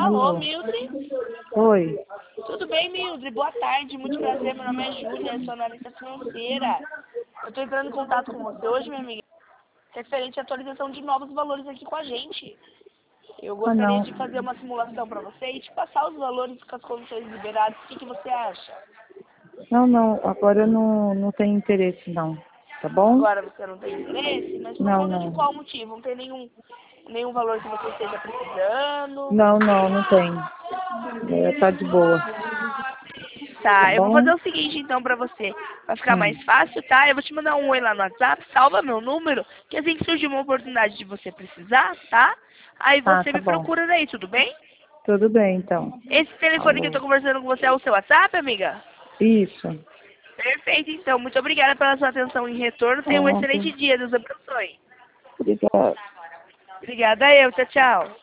Alô, Mildred? Oi. Tudo bem, Mildred? Boa tarde, muito prazer. Meu nome é Júlia, sou analista financeira. Eu estou entrando em contato com você hoje, minha amiga, referente à atualização de novos valores aqui com a gente. Eu gostaria Não. de fazer uma simulação para você e te passar os valores com as condições liberadas. O que você acha? Não. Agora eu não tenho interesse, não. Tá bom? Agora você não tem interesse, mas por conta de Não. qual motivo? Não tem nenhum valor que você esteja precisando? Não tenho. Tá de boa. Tá, Tá eu vou bom? fazer o seguinte então pra você, pra ficar Hum. mais fácil, tá? Eu vou te mandar um oi lá no WhatsApp, salva meu número, que assim que surgir uma oportunidade de você precisar, tá? Aí você Tá me bom. procura daí, tudo bem? Tudo bem, então. Esse telefone que eu tô Falou. conversando com você é o seu WhatsApp, amiga? Isso. Perfeito, então. Muito obrigada pela sua atenção em retorno. Tenha um Pronto. excelente dia. Deus abençoe. Obrigada. Obrigada eu. Tchau, tchau.